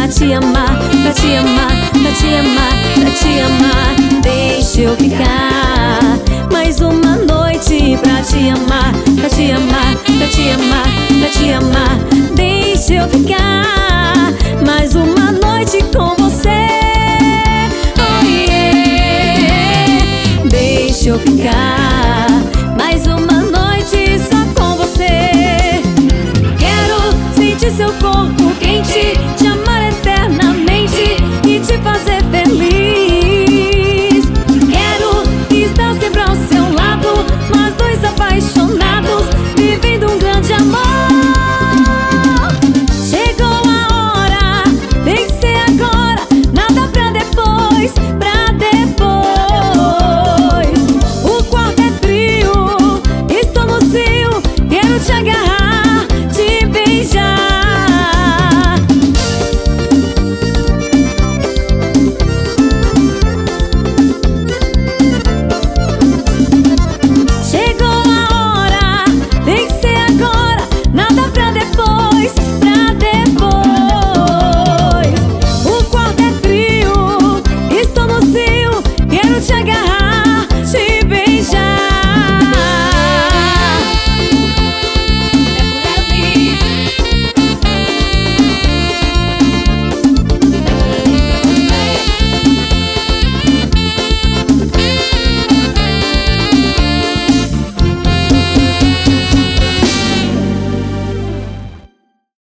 pra te amar, pra te amar, pra te amar, pra te amar. Deixa eu ficar mais uma noite pra te amar, pra te amar, pra te amar, pra te amar. Deixa eu ficar mais uma noite com você. Oh yeah. Deixa eu ficar